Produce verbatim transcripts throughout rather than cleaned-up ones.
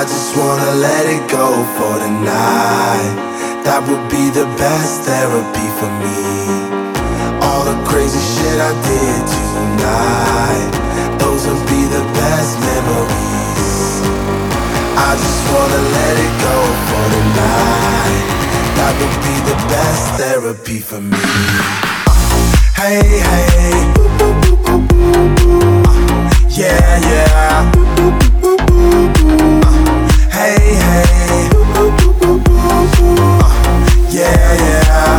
just wanna let it go for the night. That would be the best therapy for me. All the crazy shit I did tonight, those would be the best memories. I just wanna let it go for the night. That would be the best therapy for me. Hey, hey, yeah, yeah. Hey, hey, yeah, yeah.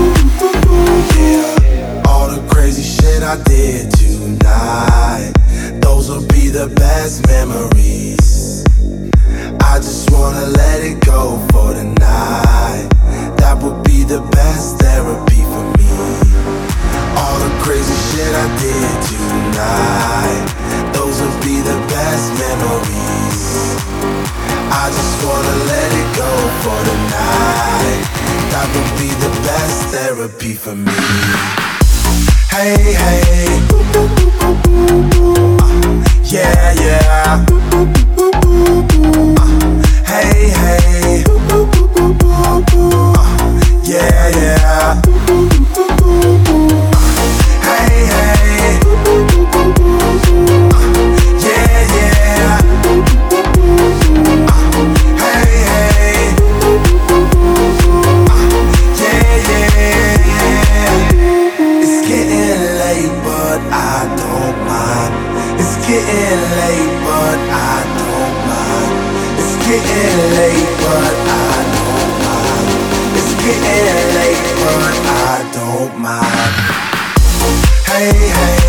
Yeah. All the crazy shit I did tonight, those will be the best memories. I just wanna let it go for the night. That would be the best therapy for me. All the crazy shit I did tonight, those will be the best memories. I just wanna let it go for the night. That would be the best therapy for me. Hey, hey, uh, yeah, yeah. Uh, hey, hey, uh, yeah, yeah. Hey, hey, uh, yeah, yeah. Hey, hey, uh, yeah, yeah. It's getting late, but I don't mind. It's getting late, but I don't mind. It's getting late, but I don't mind. It's getting late, but I don't mind. Hey, hey.